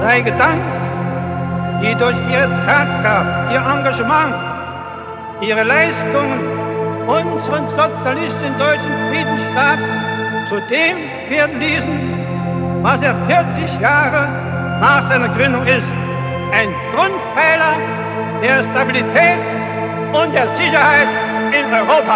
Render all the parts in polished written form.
sei gedankt, die durch ihre Tatkraft, ihr Engagement, ihre Leistungen unseren sozialistischen deutschen Friedensstaat zu dem werden ließen, was er 40 Jahre nach seiner Gründung ist. Ein Grundpfeiler der Stabilität und der Sicherheit in Europa.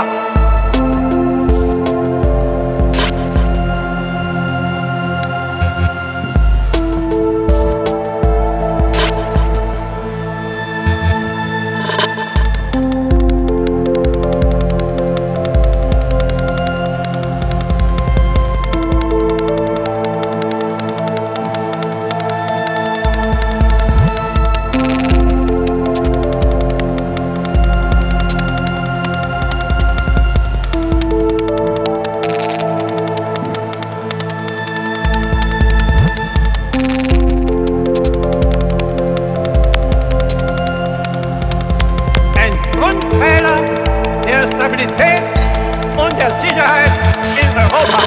Grundpfeiler der Stabilität und der Sicherheit in Europa.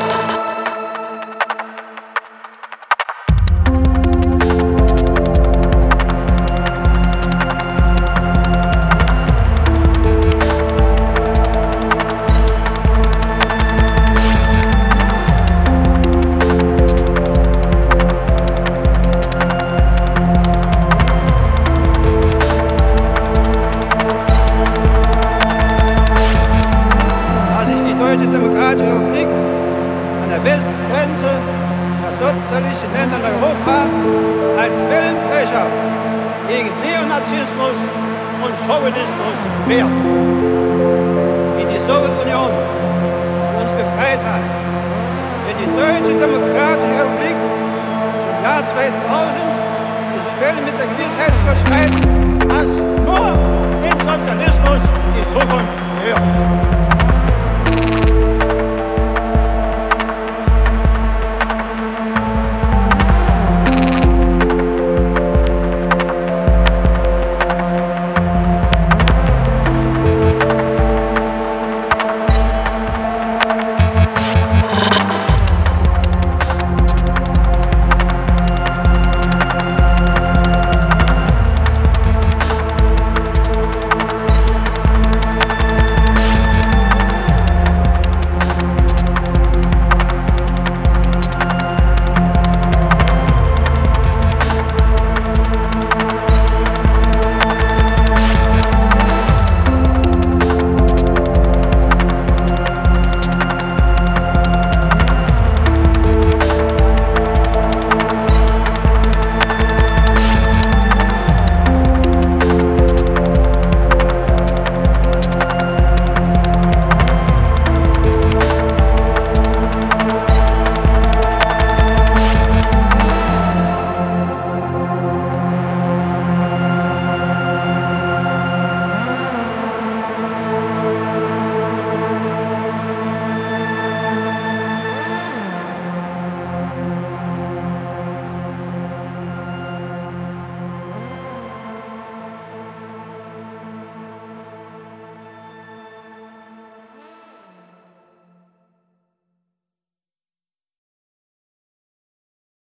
Die Demokratische Republik an der Westgrenze der sozialistischen Länder in Europa als Wellenbrecher gegen Neonazismus und Chauvinismus wehrt. Wie die Sowjetunion uns befreit hat, wird die Deutsche Demokratische Republik zum Jahr 2000 die Schwelle mit der Gewissheit überschreiten, dass nur